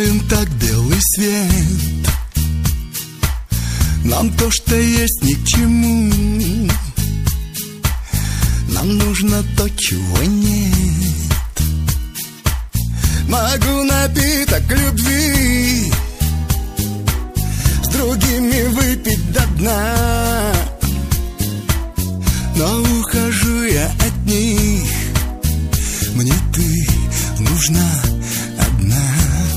Делаем так белый свет. Нам то, что есть, ни к чему. Нам нужно то, чего нет. Могу напиток любви с другими выпить до дна, но ухожу я от них. Мне ты нужна одна.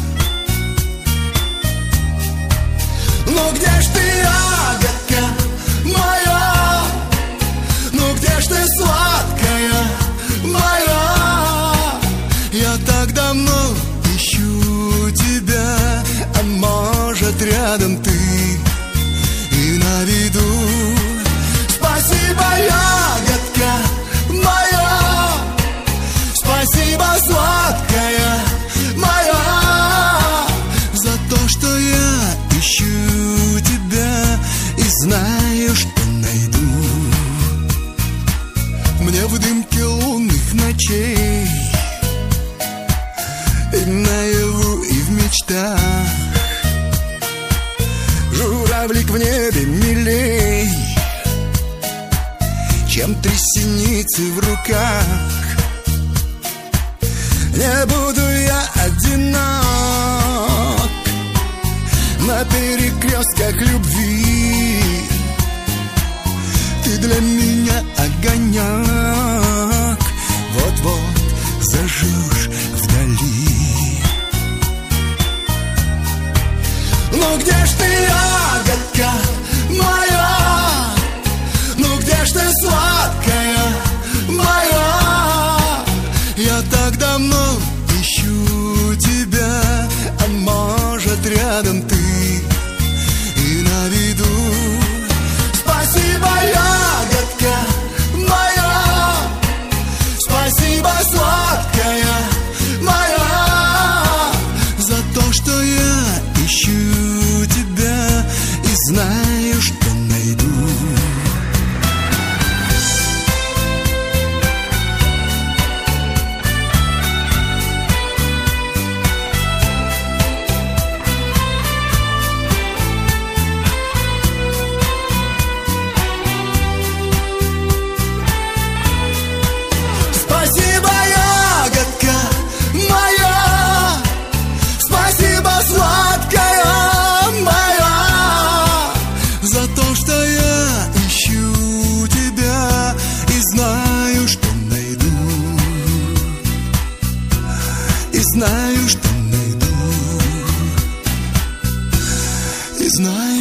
Ну где ж ты, ягодка моя? Ну где ж ты, сладкая моя? Я так давно ищу тебя, а может рядом ты и на виду. Спасибо, ягодка моя, спасибо, сладкая моя, за то, что я ищу тебя и знаю, что найду. Мне в дымке лунных ночей и наяву, и в мечтах журавлик в небе милей, чем три синицы в руках. Не буду я одинок на перекрестках любви. Ты для меня огонек, вот-вот зажжешь вдали. Ну где ж ты, ягодка моя? Ну где ж ты, сладкая моя? Я так давно ищу тебя, а может рядом ты и на виду. Спасибо, ягодка моя, спасибо, сладкая моя, за то, что я ищу тебя и знаю, что найду. Знаю, что найду, и знаю.